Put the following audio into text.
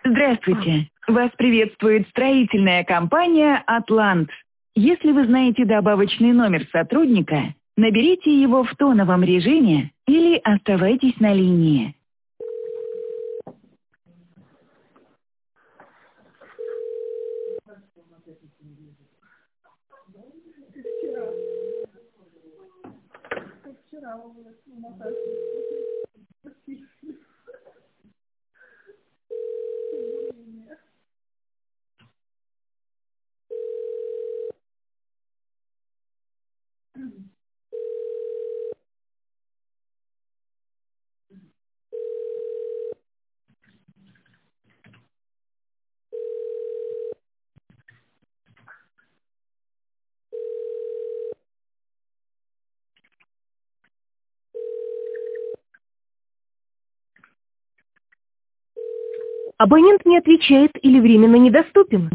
Здравствуйте. Вас приветствует строительная компания «Атлант». Если вы знаете добавочный номер сотрудника, наберите его в тоновом режиме или оставайтесь на линии. Абонент не отвечает или временно недоступен.